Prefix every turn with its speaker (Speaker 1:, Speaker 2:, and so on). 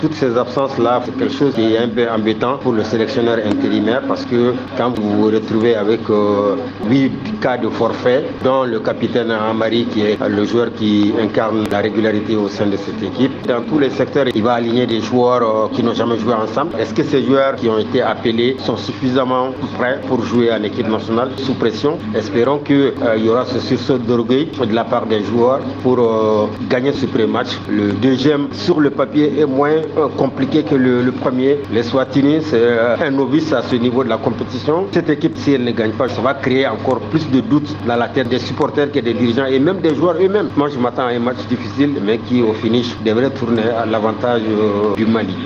Speaker 1: Toutes ces absences-là, c'est quelque chose qui est un peu embêtant pour le sélectionneur intérimaire parce que quand vous vous retrouvez avec 8 cas de forfait, dont le capitaine Amari qui est le joueur qui incarne la régularité au sein de cette équipe, dans tous les secteurs, il va aligner des joueurs qui n'ont jamais joué ensemble. Est-ce que ces joueurs qui ont été appelés sont suffisamment prêts pour jouer en équipe nationale sous pression? Espérons qu'il y aura ce sursaut d'orgueil de la part des joueurs pour gagner ce pré-match. Le deuxième, sur le papier, est moins compliqué que le premier. Les Swatini, c'est un novice à ce niveau de la compétition. Cette équipe, si elle ne gagne pas, ça va créer encore plus de doutes dans la tête des supporters que des dirigeants et même des joueurs eux-mêmes. Moi, je m'attends à un match difficile, mais qui, au finish, devrait tourner à l'avantage du Mali.